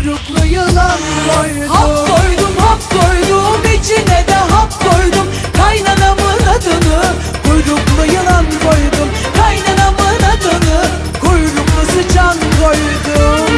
kuyruklu yılan koydum. Hap koydum, hap koydum, içine de hap koydum. Kaynanamın adını kuyruklu yılan koydum. Kaynanamın adını Kuyruklu sıçan koydum.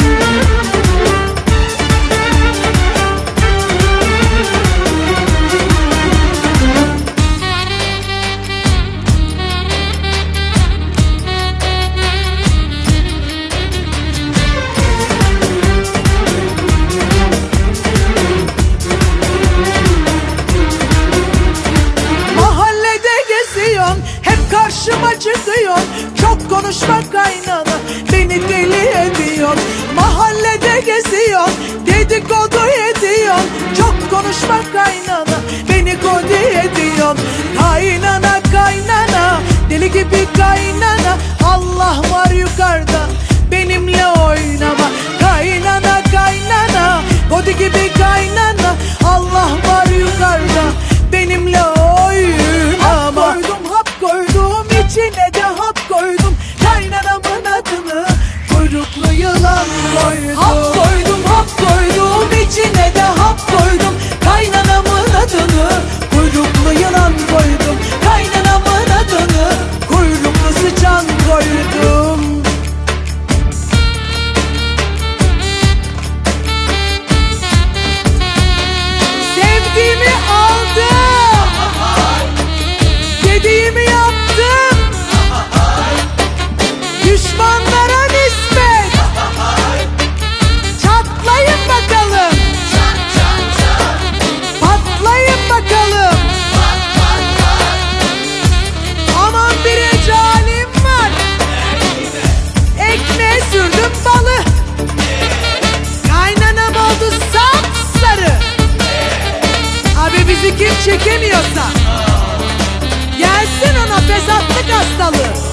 Hep karşıma çıkıyor, çok konuşma kaynana, beni deli ediyor. Mahallede geziyor, dedikodu ediyor, çok konuşma kaynana, beni kodi ediyor. Kaynana kaynana, deli gibi kaynana, Allah var yukarıda, benimle oynama. Kaynana kaynana, kodi gibi kaynana, Allah var yukarıda, benimle oynama. Koydum, içine de hap koydum. Kaynanamın adını kuyruklu yılan koydum. Hap koydum, hap koydum, içine de hap koydum. Kaynanamın adını kuyruklu yılan koydum. Kaynanamın adını kuyruklu sıçan koydum. sevdiğimi aldım, dediğimi yaptım. Düşmanlara nispet çatlayın bakalım, patlayın bakalım. Aman bir ecalim var, ekmeğe sürdüm balı. Kaynanam oldu sapsarı. Abi bizi kim çekemiyorsa gelsin ona fesatlık hastalığı.